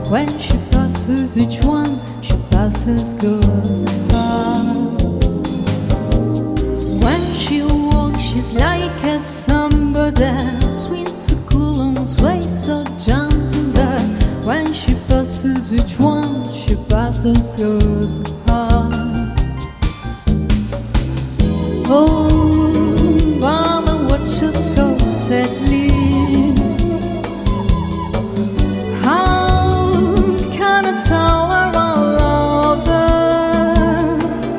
When she passes each one, she passes, goes by. When she walks, she's like a samba that swings so cool and sways so gentle that when she passes each one, she passes, goes by. Oh, mama, watches so sadly. How can I tell her I love her?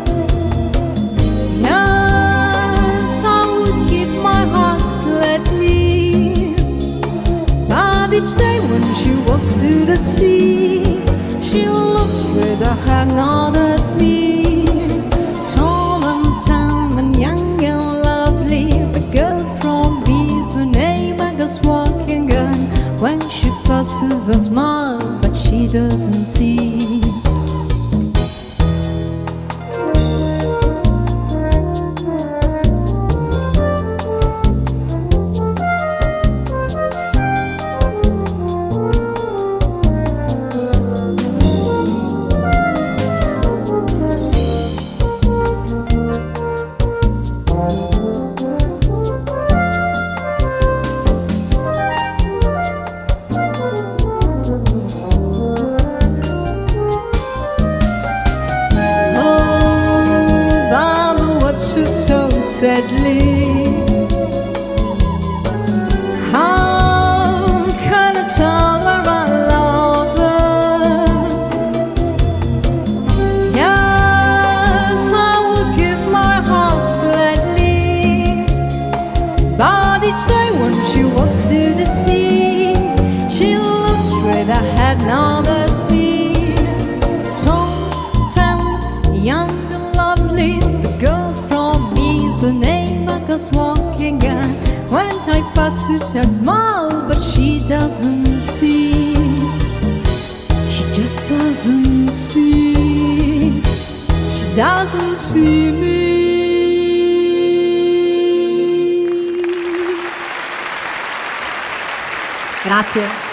Yes, I would give my heart gladly. But each day when she walks to the sea, she looks straight ahead, not at me. Tall and tan and young and lovely, the girl from Ipanema goes walking on. When she passes, I smile, but she doesn't see. So sadly, how can I tell her I love her? Yes, I will give my heart gladly. But each day when she walks to the sea, she looks straight ahead, not at me. Tall, tan, young and lovely, the girl the name I goes walking on. When I pass her, I smile, but she doesn't see. She just doesn't see. She doesn't see me. Grazie.